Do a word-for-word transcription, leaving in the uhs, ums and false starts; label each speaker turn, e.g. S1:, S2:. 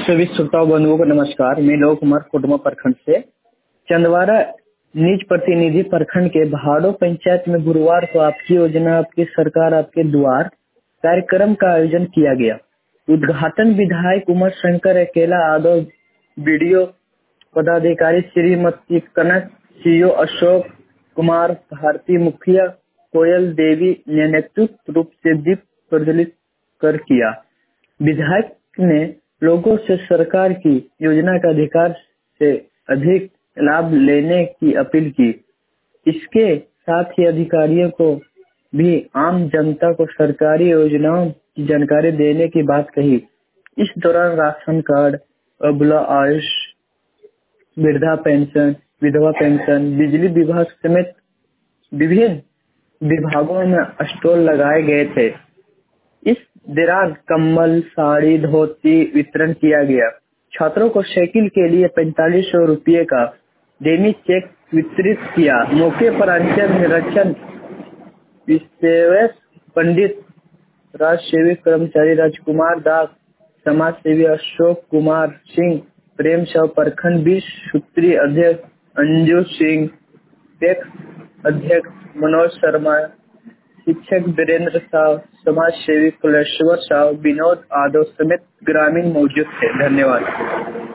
S1: सभी श्रोताओं बंधुओं को नमस्कार। मैं लोक कुमार कोटमा प्रखंड से चंदवारा निज प्रतिनिधि प्रखंड के भाड़ो पंचायत में गुरुवार को आपकी योजना आपकी सरकार आपके द्वार कार्यक्रम का आयोजन किया गया। उद्घाटन विधायक उमर शंकर अकेला आदव, बीडीओ पदाधिकारी श्रीमती कनक, सीओ अशोक कुमार, भारती मुखिया कोयल देवी ने नेतृत्व रूप से दीप प्रज्वलित कर किया। विधायक ने लोगों से सरकार की योजना का अधिकार से अधिक लाभ लेने की अपील की। इसके साथ ही अधिकारियों को भी आम जनता को सरकारी योजनाओं की जानकारी देने की बात कही। इस दौरान राशन कार्ड, अबला आयुष, वृद्धा पेंशन, विधवा पेंशन, बिजली विभाग समेत विभिन्न विभागों में स्टॉल लगाए गए थे। इस दौरान कम्बल, साड़ी, धोती वितरण किया गया। छात्रों को साइकिल के लिए पैंतालीस सौ रुपये का डेमी चेक वितरित किया। मौके पर अंचल निरीक्षण विश्वेश पंडित, राज सेविक कर्मचारी राजकुमार दास, समाज सेवी अशोक कुमार सिंह, प्रेम साव, प्रखंड बीस सूत्री अध्यक्ष अंजू सिंह, पैक्स अध्यक्ष मनोज शर्मा, शिक्षक वीरेंद्र साव, समाज सेवी कुलेश्वर साव, विनोद आदव समेत ग्रामीण मौजूद थे। धन्यवाद।